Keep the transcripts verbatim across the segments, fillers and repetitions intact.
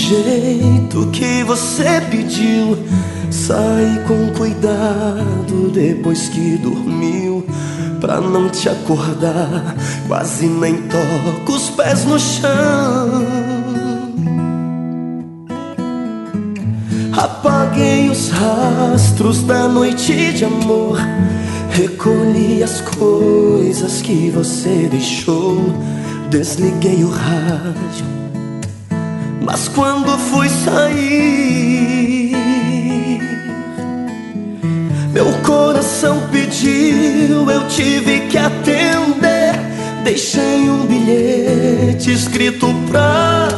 jeito que você pediu. Sai com cuidado depois que dormiu, pra não te acordar. Quase nem toco os pés no chão. Apaguei os rastros da noite de amor, recolhi as coisas que você deixou. Desliguei o rádio, mas quando fui sair, meu coração pediu, eu tive que atender. Deixei um bilhete escrito pra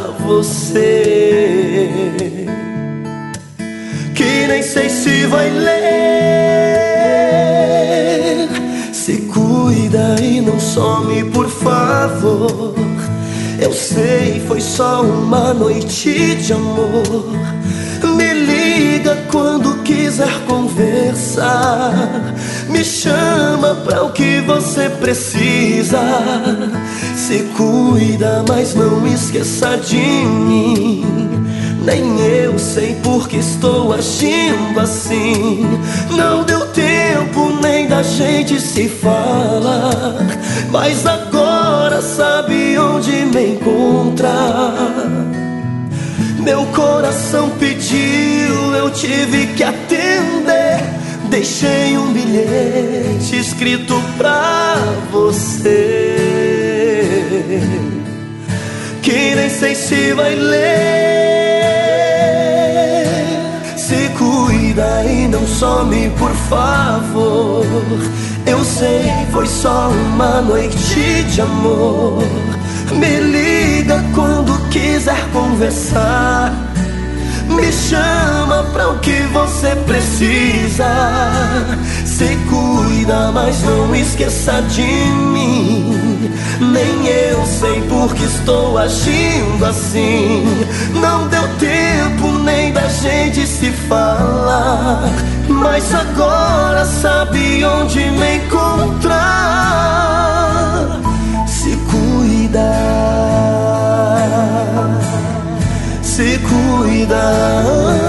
você, que nem sei se vai ler. Se cuida e não some, por favor. Eu sei, foi só uma noite de amor. Me liga quando quiser conversar. Me chama pra o que você precisa. Se cuida, mas não esqueça de mim. Nem eu sei por que estou agindo assim. Não deu tempo nem da gente se falar, mas agora sabe onde me encontrar. Meu coração pediu, eu tive que atender. Deixei um bilhete escrito pra você, que nem sei se vai ler. Se cuida e não some, por favor. Eu sei, foi só uma noite de amor. Me liga quando quiser conversar. Me chama pra o que você precisa. Se cuida, mas não esqueça de mim. Nem eu sei por que estou agindo assim. Não deu tempo nem da gente se falar, mas agora sabe onde me encontrar. Se cuida, se cuida.